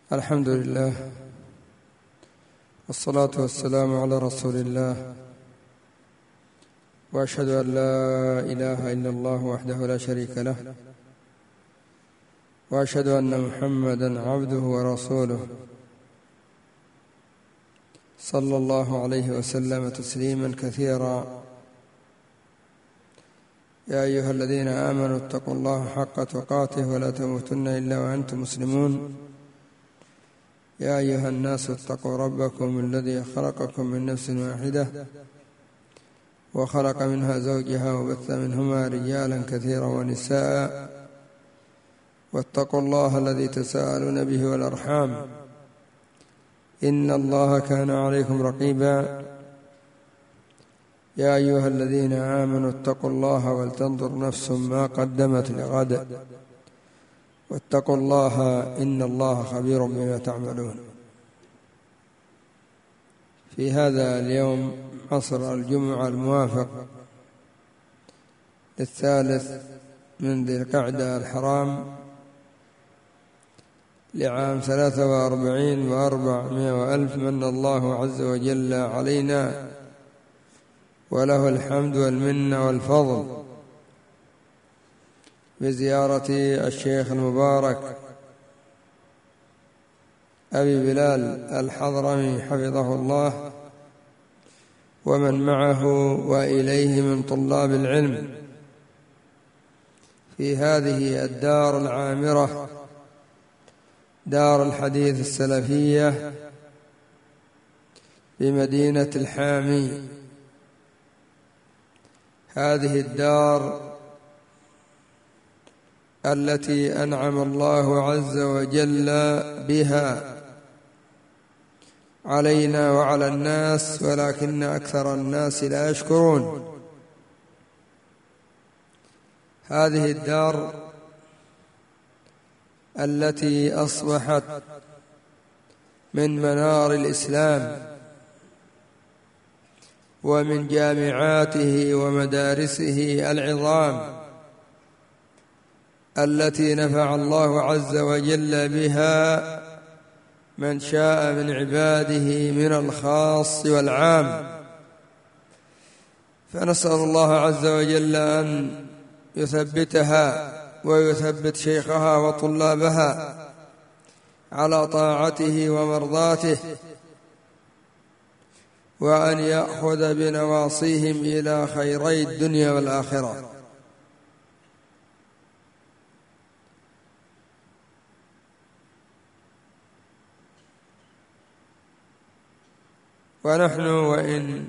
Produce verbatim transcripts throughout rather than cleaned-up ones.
الحمد لله والصلاة والسلام على رسول الله، وأشهد أن لا إله إلا الله وحده لا شريك له، وأشهد أن محمدًا عبده ورسوله صلى الله عليه وسلم تسليمًا كثيرا. يا أيها الذين آمنوا اتقوا الله حق تقاته ولا تموتن إلا وأنتم مسلمون. يا أيها الناس اتقوا ربكم الذي خلقكم من نفس واحدة وخلق منها زوجها وبث منهما رجالا كثيرا ونساء، واتقوا الله الذي تساءلون به والأرحام إن الله كان عليكم رقيبا. يا أيها الذين آمنوا اتقوا الله ولتنظر نفس ما قدمت لغد واتقوا الله إن الله خبير بما تعملون. في هذا اليوم عصر الجمعة الموافق للثالث من ذي القعدة الحرام لعام ثلاثة وأربعين وأربعمائة وألف، من الله عز وجل علينا وله الحمد والمنة والفضل بزيارة الشيخ المبارك أبي بلال الحضرمي حفظه الله ومن معه وإليه من طلاب العلم في هذه الدار العامرة، دار الحديث السلفية بمدينة الحامي. هذه الدار التي أنعم الله عز وجل بها علينا وعلى الناس، ولكن أكثر الناس لا يشكرون. هذه الدار التي أصبحت من منار الإسلام ومن جامعاته ومدارسه العظام التي نفع الله عز وجل بها من شاء من عباده من الخاص والعام. فنسأل الله عز وجل أن يثبتها ويثبت شيخها وطلابها على طاعته ومرضاته، وأن يأخذ بنواصيهم إلى خيري الدنيا والآخرة. ونحن وإن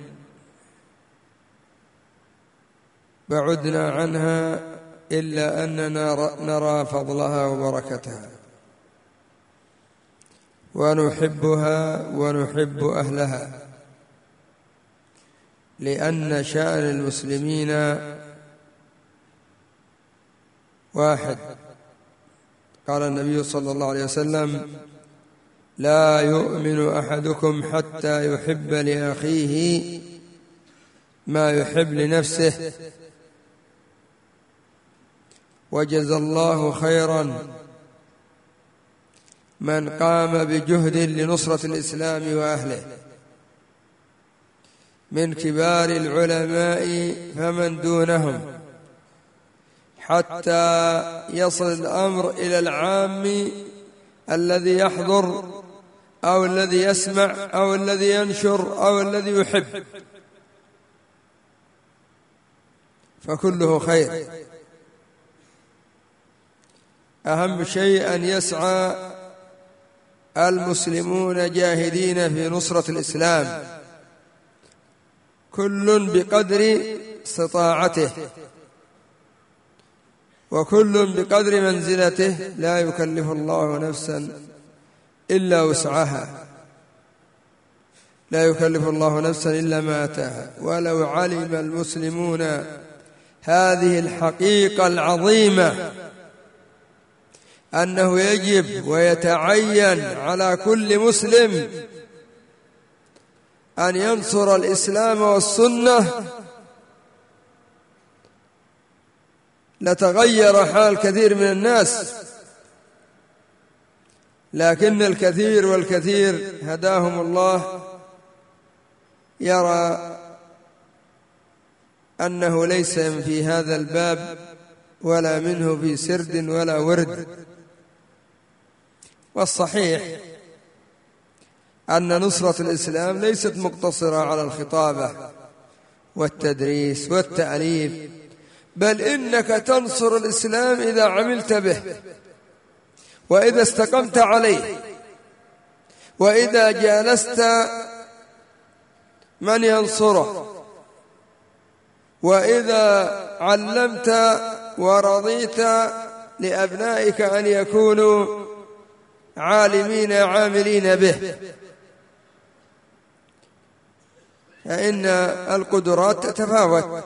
بعدنا عنها إلا أننا نرى فضلها وبركتها ونحبها ونحب أهلها، لأن شأن المسلمين واحد. قال النبي صلى الله عليه وسلم: لا يؤمن أحدكم حتى يحب لأخيه ما يحب لنفسه. وجزى الله خيرا من قام بجهد لنصرة الإسلام وأهله، من كبار العلماء فمن دونهم، حتى يصل الأمر إلى العام الذي يحضر أو الذي يسمع أو الذي ينشر أو الذي يحب، فكله خير. أهم شيء أن يسعى المسلمون جاهدين في نصرة الإسلام، كل بقدر استطاعته وكل بقدر منزلته، لا يكلف الله نفسا إلا وسعها، لا يكلف الله نفسا إلا ما أتاها. ولو علم المسلمون هذه الحقيقة العظيمة أنه يجب ويتعين على كل مسلم أن ينصر الإسلام والسنة، لتغير حال كثير من الناس، لكن الكثير والكثير هداهم الله يرى أنه ليس في هذا الباب ولا منه في سرد ولا ورد. والصحيح أن نصرة الإسلام ليست مقتصرة على الخطابة والتدريس والتأليف، بل إنك تنصر الإسلام إذا عملت به، وإذا استقمت عليه، وإذا جالست من ينصره، وإذا علمت ورضيت لأبنائك أن يكونوا عالمين عاملين به، فإن القدرات تتفاوت،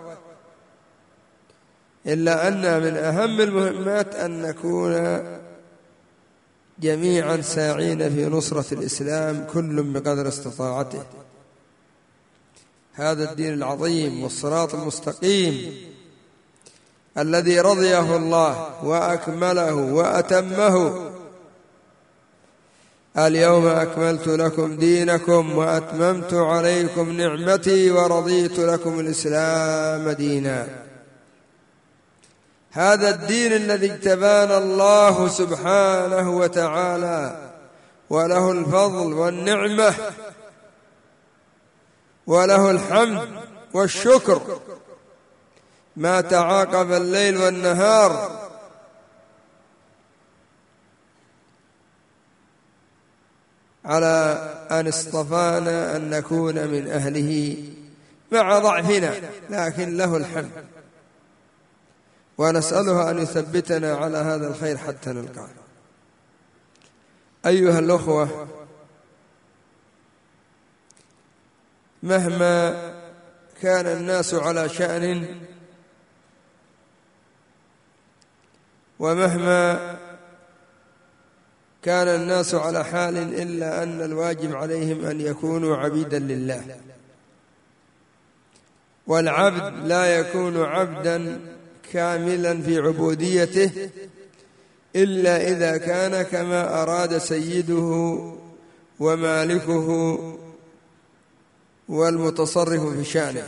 إلا أن من أهم المهمات أن نكون جميعا ساعين في نصرة الإسلام كل بقدر استطاعته. هذا الدين العظيم والصراط المستقيم الذي رضيه الله وأكمله وأتمه. اليوم أكملت لكم دينكم وأتممت عليكم نعمتي ورضيت لكم الإسلام دينا. هذا الدين الذي اجتبانا الله سبحانه وتعالى، وله الفضل والنعمة وله الحمد والشكر، ما تعاقب الليل والنهار على أن اصطفانا أن نكون من أهله مع ضعفنا، لكن له الحمد، ونسأله أن يثبتنا على هذا الخير حتى نلقاه. أيها الأخوة، مهما كان الناس على شأن، ومهما كان الناس على حال، إلا أن الواجب عليهم أن يكونوا عبيدا لله. والعبد لا يكون عبدا كاملا في عبوديته إلا إذا كان كما أراد سيده ومالكه والمتصرف في شأنه.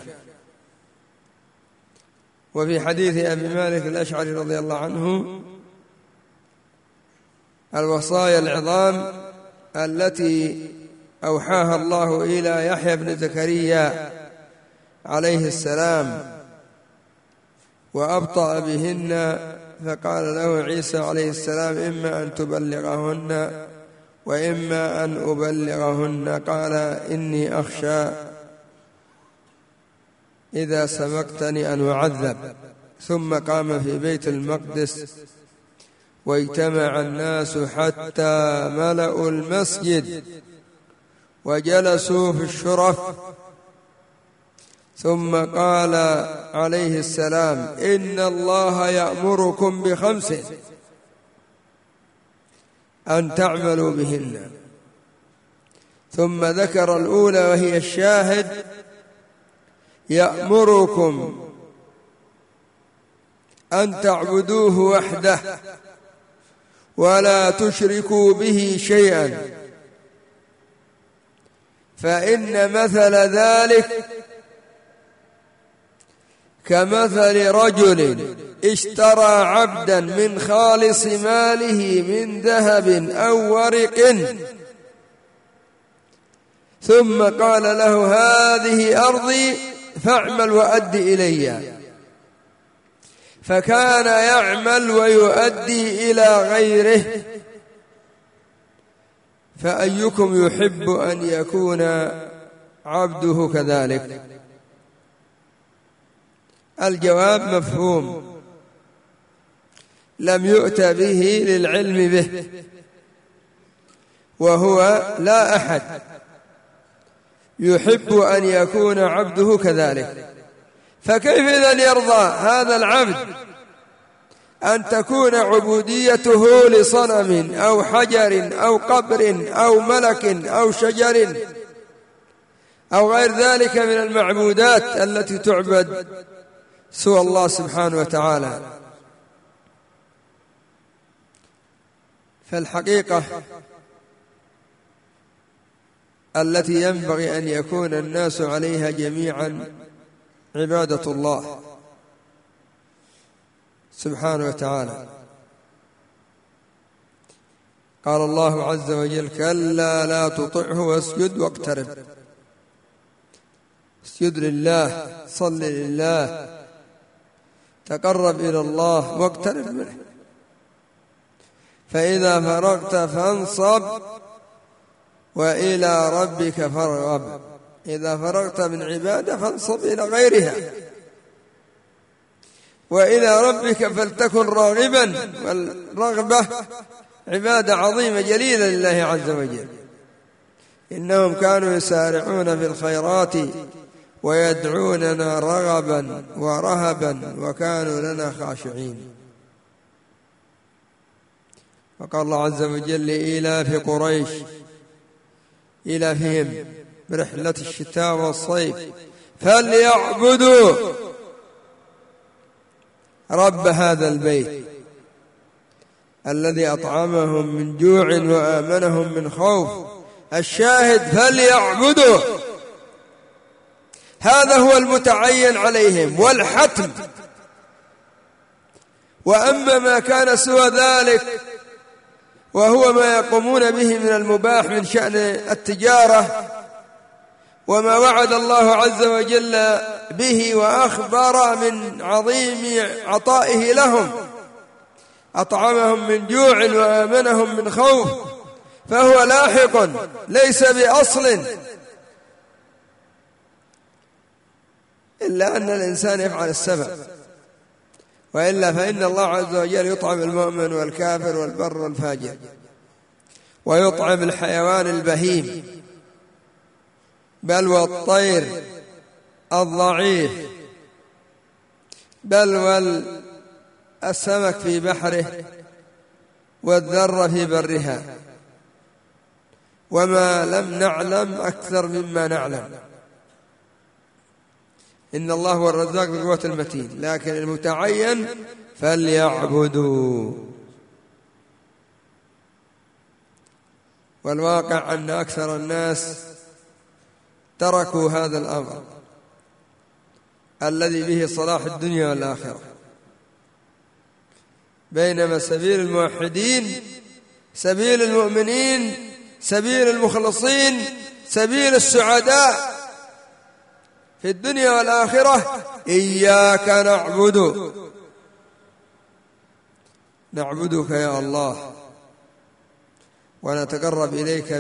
وفي حديث أبي مالك الأشعري رضي الله عنه: الوصايا العظام التي أوحاها الله إلى يحيى بن زكريا عليه السلام وأبطأ بهن، فقال له عيسى عليه السلام: إما أن تبلغهن وإما أن أبلغهن. قال: إني أخشى إذا سبقتني أن أعذب. ثم قام في بيت المقدس واجتمع الناس حتى ملأوا المسجد وجلسوا في الشرف، ثم قال عليه السلام: إن الله يأمركم بخمس أن تعملوا بهن. ثم ذكر الأولى وهي الشاهد: يأمركم أن تعبدوه وحده ولا تشركوا به شيئا، فإن مثل ذلك كمثل رجل اشترى عبدا من خالص ماله من ذهب أو ورق، ثم قال له: هذه أرضي فاعمل وأد إلي. فكان يعمل ويؤدي إلى غيره، فأيكم يحب أن يكون عبده كذلك؟ الجواب مفهوم، لم يؤت به للعلم به، وهو لا أحد يحب أن يكون عبده كذلك. فكيف إذن يرضى هذا العبد أن تكون عبوديته لصنم أو حجر أو قبر أو ملك أو شجر أو غير ذلك من المعبودات التي تعبد سوى الله سبحانه وتعالى؟ فالحقيقة التي ينبغي أن يكون الناس عليها جميعا عبادة الله سبحانه وتعالى. قال الله عز وجل: كلا لا تطعه واسجد واقترب. اسجد لله، صل لله، تقرب إلى الله واقترب منه. فإذا فرغت فانصب وإلى ربك فارغب. إذا فرغت من عبادة فانصب إلى غيرها، وإلى ربك فلتكن راغبا. والرغبة عبادة عظيمة جليلة لله عز وجل. إنهم كانوا يسارعون في الخيرات ويدعوننا رغبا ورهبا وكانوا لنا خاشعين. وقال الله عز وجل: لإيلاف قريش إيلافهم برحلة الشتاء والصيف فليعبدوا رب هذا البيت الذي أطعمهم من جوع وآمنهم من خوف. الشاهد: فليعبدوا، هذا هو المتعين عليهم والحتم. وأما ما كان سوى ذلك وهو ما يقومون به من المباح من شأن التجارة وما وعد الله عز وجل به وأخبر من عظيم عطائه لهم، أطعمهم من جوع وآمنهم من خوف، فهو لاحق ليس بأصل، إلا أن الإنسان يفعل السبب، وإلا فإن الله عز وجل يطعم المؤمن والكافر والبر والفاجر، ويطعم الحيوان البهيم، بل والطير الضعيف، بل والسمك في بحره والذر في برها، وما لم نعلم أكثر مما نعلم. إن الله هو الرزاق ذو القوة المتين، لكن المتعين فليعبدوا. والواقع أن أكثر الناس تركوا هذا الأمر الذي به صلاح الدنيا والآخرة، بينما سبيل الموحدين، سبيل المؤمنين، سبيل المخلصين، سبيل السعداء في الدنيا والآخرة إياك نعبد، نعبدك يا الله ونتقرب إليك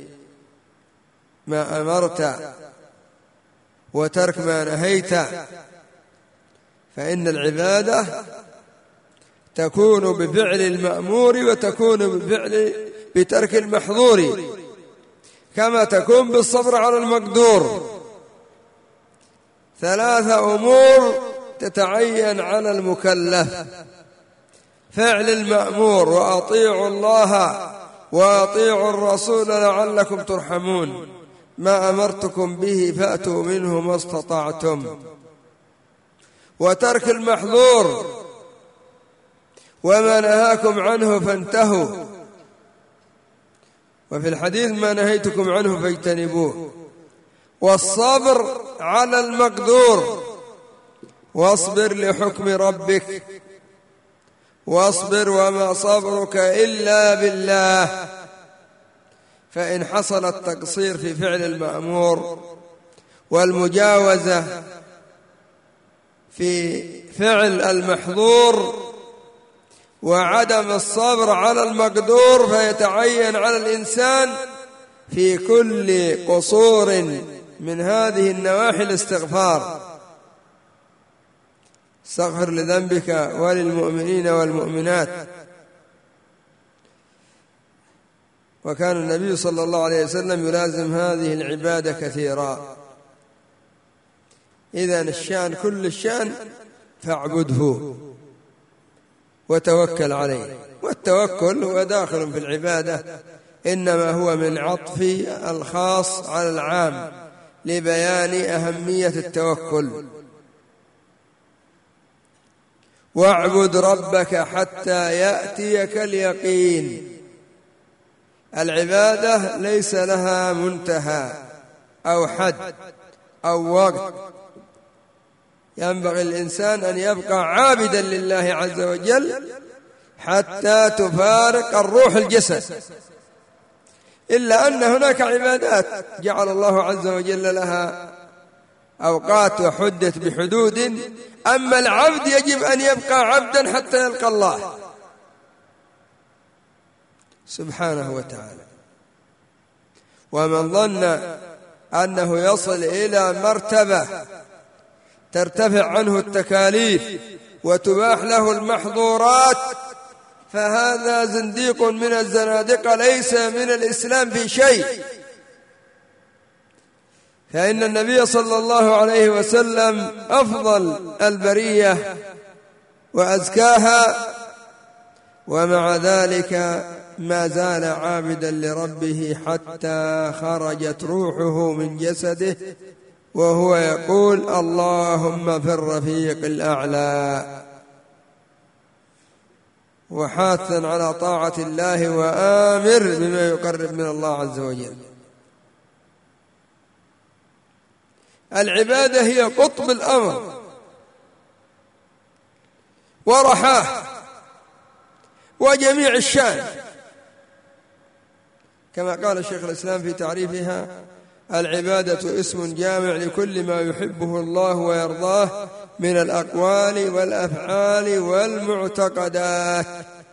بما أمرت وترك ما نهيت. فإن العبادة تكون بفعل المأمور وتكون بفعل بترك المحظور، كما تكون بالصبر على المقدور. ثلاثة أمور تتعين على المكلف: فعل المأمور، وأطيعوا الله وأطيعوا الرسول لعلكم ترحمون، ما أمرتكم به فأتوا منه ما استطعتم، وترك المحظور، وما نهاكم عنه فانتهوا، وفي الحديث ما نهيتكم عنه فاجتنبوه، والصبر على المقدور، واصبر لحكم ربك، واصبر وما صبرك إلا بالله. فإن حصل التقصير في فعل المأمور والمجاوزة في فعل المحظور وعدم الصبر على المقدور، فيتعين على الإنسان في كل قصور من هذه النواحي الاستغفار. استغفر لذنبك وللمؤمنين والمؤمنات. وكان النبي صلى الله عليه وسلم يلازم هذه العبادة كثيرا. إذن الشأن كل الشأن فاعبده وتوكل عليه. والتوكل هو داخل في العبادة، إنما هو من عطف الخاص على العام لبيان أهمية التوكل. واعبد ربك حتى يأتيك اليقين. العبادة ليس لها منتهى أو حد أو وقت، ينبغي الإنسان أن يبقى عابدا لله عز وجل حتى تفارق الروح الجسد، إلا أن هناك عبادات جعل الله عز وجل لها أوقات وحدت بحدود، أما العبد يجب أن يبقى عبدا حتى يلقى الله سبحانه وتعالى. ومن ظن أنه يصل إلى مرتبة ترتفع عنه التكاليف وتباح له المحظورات فهذا زنديق من الزنادقة، ليس من الإسلام في شيء. فإن النبي صلى الله عليه وسلم أفضل البرية وأزكاها، ومع ذلك ما زال عابدا لربه حتى خرجت روحه من جسده وهو يقول اللهم في الرفيق الأعلى، وحاثا على طاعة الله وآمر بما يقرب من الله عز وجل. العبادة هي قطب الأمر ورحاه وجميع الشأن، كما قال شيخ الإسلام في تعريفها: العبادة اسم جامع لكل ما يحبه الله ويرضاه من الأقوال والأفعال والمعتقدات.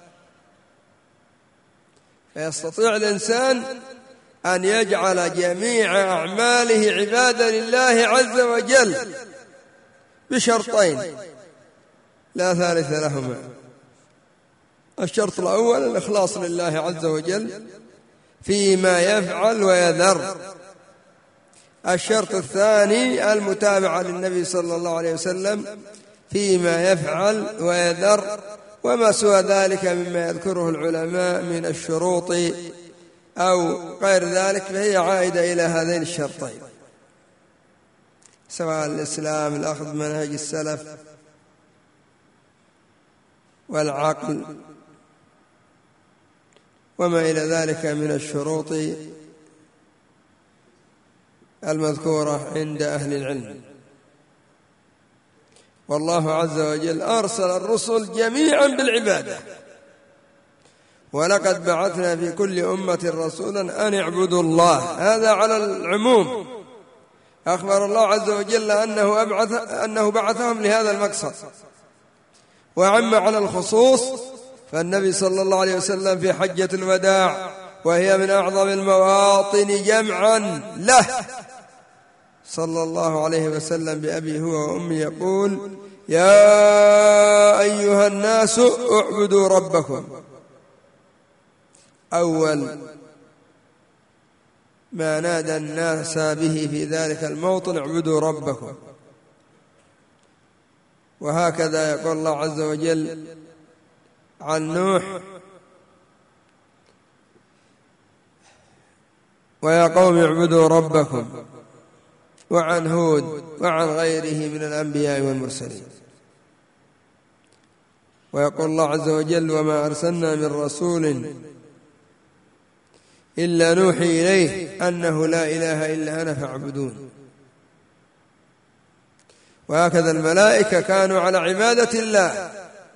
فيستطيع الإنسان أن يجعل جميع أعماله عبادة لله عز وجل بشرطين لا ثالث لهما. الشرط الأول الإخلاص لله عز وجل فيما يفعل ويذر. الشرط الثاني المتابعة للنبي صلى الله عليه وسلم فيما يفعل ويذر، وما سوى ذلك مما يذكره العلماء من الشروط أو غير ذلك فهي عائدة إلى هذين الشرطين، سواء الإسلام، الأخذ منهج السلف، والعقل، وما إلى ذلك من الشروط المذكورة عند أهل العلم. والله عز وجل أرسل الرسل جميعا بالعبادة، ولقد بعثنا في كل أمة رسولا أن اعبدوا الله، هذا على العموم. أخبر الله عز وجل أنه, أبعث أنه بعثهم لهذا المقصد، وعم على الخصوص. فالنبي صلى الله عليه وسلم في حجة الوداع، وهي من أعظم المواطن جمعا له صلى الله عليه وسلم بأبي هو وأمي، يقول: يا أيها الناس اعبدوا ربكم. أول ما نادى الناس به في ذلك الموطن: اعبدوا ربكم. وهكذا يقول الله عز وجل عن نوح: ويا قوم اعبدوا ربكم، وعن هود، وعن غيره من الأنبياء والمرسلين. ويقول الله عز وجل: وما أرسلنا من رسول إلا نوحي إليه أنه لا إله إلا أنا فاعبدون. وهكذا الملائكة كانوا على عبادة الله،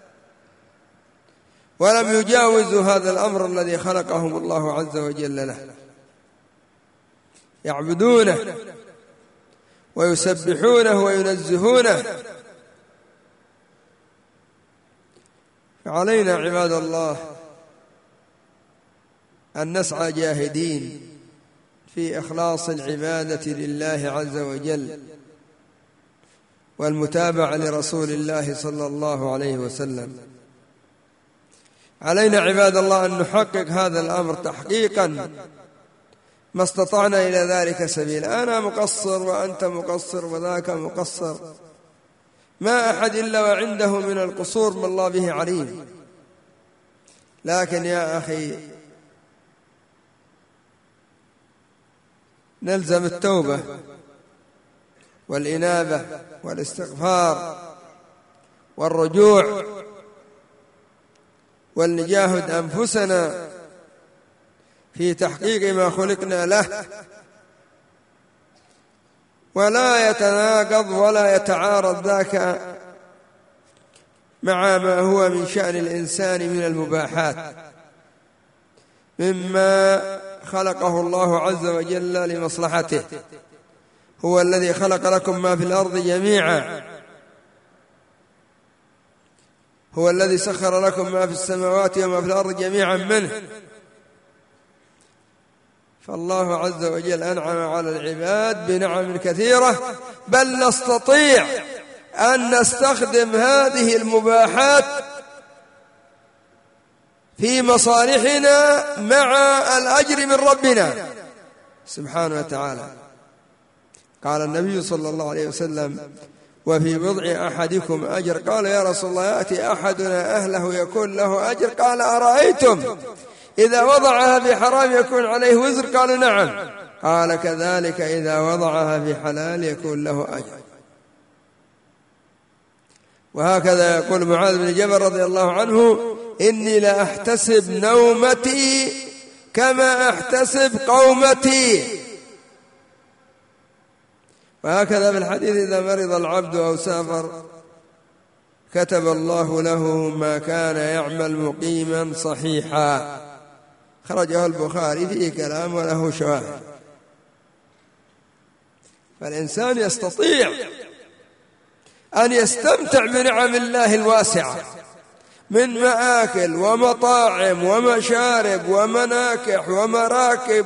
ولم يجاوزوا هذا الأمر الذي خلقهم الله عز وجل له، يعبدونه ويسبحونه وينزهونه. فعلينا عباد الله أن نسعى جاهدين في إخلاص العبادة لله عز وجل والمتابعة لرسول الله صلى الله عليه وسلم. علينا عباد الله أن نحقق هذا الأمر تحقيقا ما استطعنا إلى ذلك سبيل. أنا مقصر وأنت مقصر وذاك مقصر، ما أحد إلا وعنده من القصور ما الله به عليم. لكن يا أخي نلزم التوبة والإنابة والاستغفار والرجوع، ولنجاهد أنفسنا في تحقيق ما خلقنا له، ولا يتناقض ولا يتعارض ذاك مع ما هو من شأن الإنسان من المباحات مما خلقه الله عز وجل لمصلحته. هو الذي خلق لكم ما في الأرض جميعا، هو الذي سخر لكم ما في السماوات وما في الأرض جميعا منه. فالله عز وجل أنعم على العباد بنعم كثيرة، بل نستطيع أن نستخدم هذه المباحات في مصالحنا مع الأجر من ربنا سبحانه وتعالى. قال النبي صلى الله عليه وسلم: وفي بضع أحدكم أجر. قال: يا رسول الله، يأتي أحدنا أهله يكون له أجر؟ قال: أرأيتم إذا وضعها في حرام يكون عليه وزر؟ قالوا: نعم. قال: كذلك إذا وضعها في حلال يكون له أجر. وهكذا يقول معاذ بن جبل رضي الله عنه: إني لأحتسب نومتي كما أحتسب قومتي. وهكذا في الحديث: إذا مرض العبد أو سافر كتب الله له ما كان يعمل مقيما صحيحا. خرجه البخاري، فيه كلام وله شواهد. فالإنسان يستطيع أن يستمتع بنعم الله الواسعة من مآكل ومطاعم ومشارب ومناكح ومراكب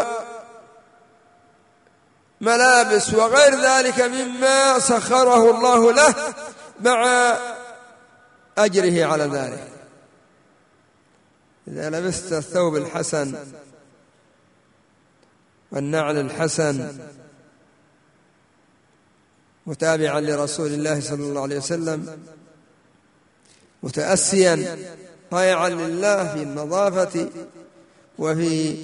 وملابس وغير ذلك مما سخره الله له، مع أجره على ذلك. إذا لبست الثوب الحسن والنعل الحسن متابعا لرسول الله صلى الله عليه وسلم، متأسيا طائعا لله في النظافة وفي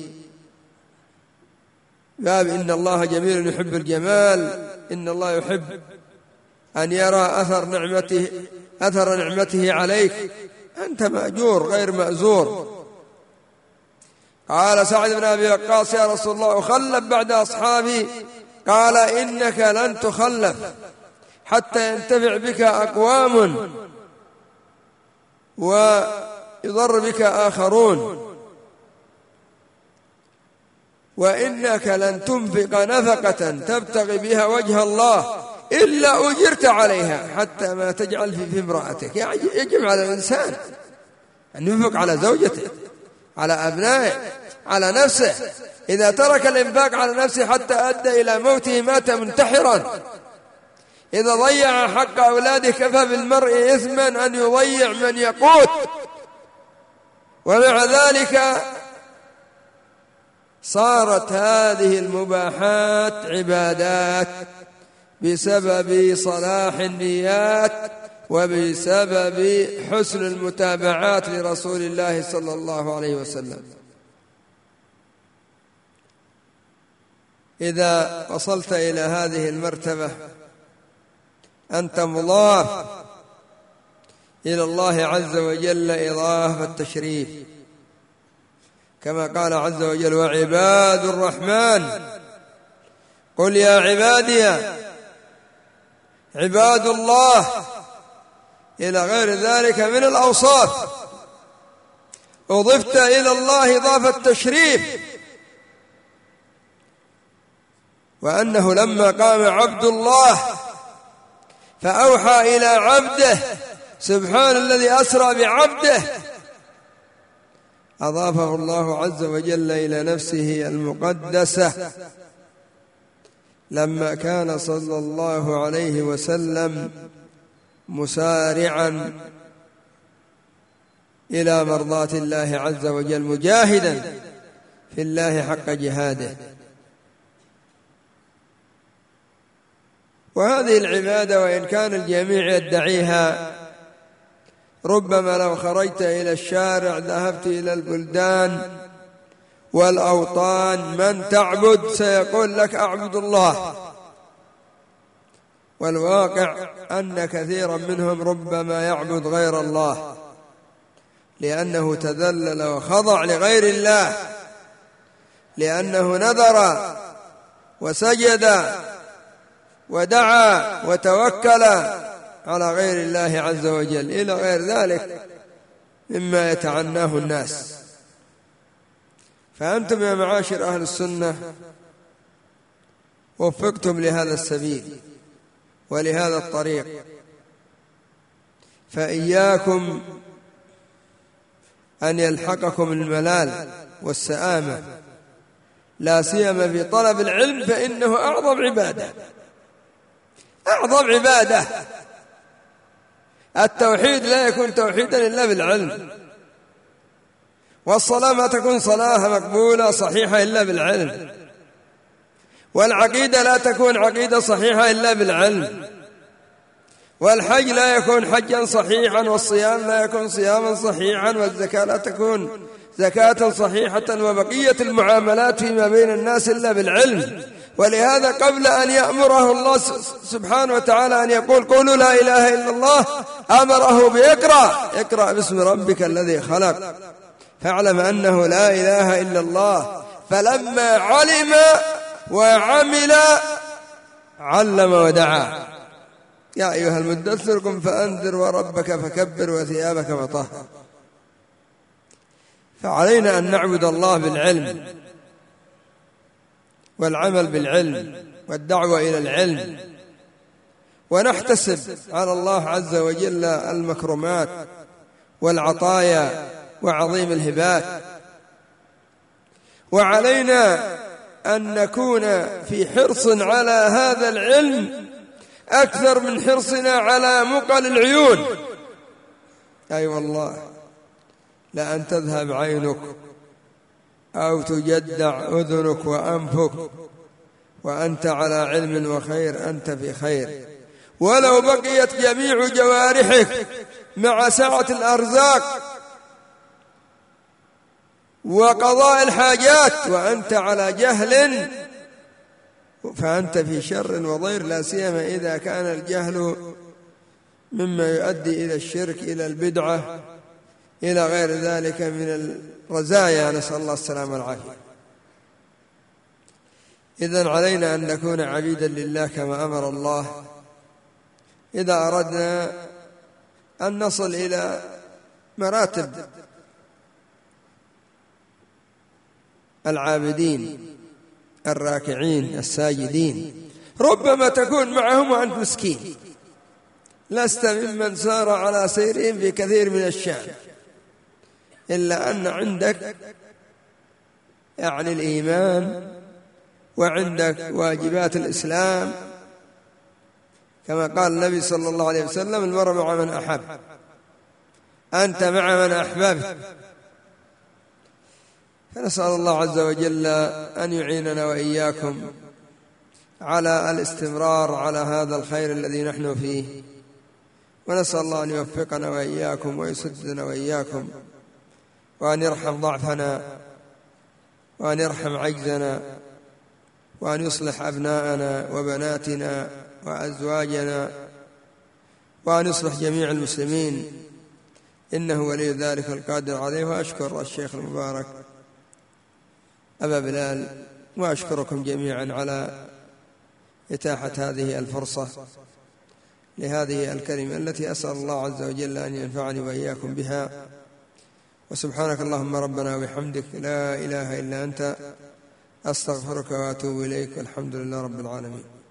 باب إن الله جميل يحب الجمال، إن الله يحب أن يرى أثر نعمته أثر نعمته عليك، أنت مأجور غير مأزور. قال سعد بن أبي وقاص: يا رسول الله، أخلف بعد أصحابي؟ قال: إنك لن تخلف حتى ينتفع بك أقوام ويضر بك آخرون، وإنك لن تنفق نفقة تبتغي بها وجه الله إلا أجرت عليها حتى ما تجعل في امرأتك. يعني يجب على الإنسان أن ينفق على زوجته، على أبنائه، على نفسه. إذا ترك الإنفاق على نفسه حتى أدى إلى موته مات منتحرا. إذا ضيع حق أولاده كفى بالمرء إثما أن يضيع من يقوت. ومع ذلك صارت هذه المباحات عبادات بسبب صلاح النيات وبسبب حسن المتابعات لرسول الله صلى الله عليه وسلم. إذا وصلت إلى هذه المرتبة أنت مضاف إلى الله عز وجل إضافة التشريف، كما قال عز وجل: وعباد الرحمن قل يا عبادي عباد الله، إلى غير ذلك من الأوصاف. أضفت إلى الله إضافة تشريف، وأنه لما قام عبد الله فأوحى إلى عبده سبحان الذي أسرى بعبده، أضافه الله عز وجل إلى نفسه المقدسة لما كان صلى الله عليه وسلم مسارعا إلى مرضاة الله عز وجل، مجاهدا في الله حق جهاده. وهذه العبادة وإن كان الجميع يدعيها، ربما لو خرجت إلى الشارع ذهبت إلى البلدان والأوطان من تعبد سيقول لك أعبد الله، والواقع أن كثيرا منهم ربما يعبد غير الله، لأنه تذلل وخضع لغير الله لأنه نذر وسجد ودعا وتوكل على غير الله عز وجل إلى غير ذلك مما يتعناه الناس. فأنتم يا معاشر أهل السنة وفقتم لهذا السبيل ولهذا الطريق، فإياكم أن يلحقكم الملال والسآمة، لا سيما في طلب العلم، فإنه أعظم عبادة أعظم عبادة. التوحيد لا يكون توحيدا إلا بالعلم، والصلاة ما تكون صلاة مقبولة صحيحة إلا بالعلم، والعقيدة لا تكون عقيدة صحيحة إلا بالعلم، والحج لا يكون حجا صحيحا، والصيام لا يكون صياما صحيحا، والزكاة لا تكون زكاة صحيحة، وبقية المعاملات فيما بين الناس إلا بالعلم. ولهذا قبل أن يأمره الله سبحانه وتعالى أن يقول قولوا لا إله إلا الله أمره بإقرأ اقرأ باسم ربك الذي خلق، فاعلم أنه لا إله إلا الله. فلما علم وعمل علم ودعا. يا أيها المدثر قم فأنذر وربك فكبر وثيابك فطهر. فعلينا أن نعبد الله بالعلم والعمل بالعلم والدعوة إلى العلم، ونحتسب على الله عز وجل المكرمات والعطايا وعظيم الهبات. وعلينا أن نكون في حرص على هذا العلم أكثر من حرصنا على مقل العيون. أي أيوة والله، لأن تذهب عينك أو تجدع أذنك وأنفك وأنت على علم وخير، أنت في خير. ولو بقيت جميع جوارحك مع سعة الأرزاق وقضاء الحاجات وأنت على جهل، فأنت في شر وضير، لا سيما إذا كان الجهل مما يؤدي إلى الشرك، إلى البدعة، إلى غير ذلك من الرزايا، نسأل الله السلامة والعافية. إذن علينا أن نكون عبيدا لله كما أمر الله إذا أردنا أن نصل إلى مراتب العابدين الراكعين الساجدين. ربما تكون معهم وأنت مسكين، لست ممن سار على سيرهم في كثير من الشأن، إلا أن عندك يعني الإيمان وعندك واجبات الإسلام، كما قال النبي صلى الله عليه وسلم المرء مع من أحب، أنت مع من أحببت. فنسأل الله عز وجل أن يعيننا وإياكم على الاستمرار على هذا الخير الذي نحن فيه، ونسأل الله أن يوفقنا وإياكم ويسددنا وإياكم، وأن يرحم ضعفنا، وأن يرحم عجزنا، وأن يصلح أبناءنا وبناتنا وأزواجنا، وأن يصلح جميع المسلمين، إنه ولي ذلك القادر عليه. وأشكر الشيخ المبارك أبا بلال، وأشكركم جميعا على إتاحة هذه الفرصة لهذه الكلمة التي أسأل الله عز وجل أن ينفعني وإياكم بها. وسبحانك اللهم ربنا وبحمدك، لا إله إلا أنت، أستغفرك وأتوب إليك، والحمد لله رب العالمين.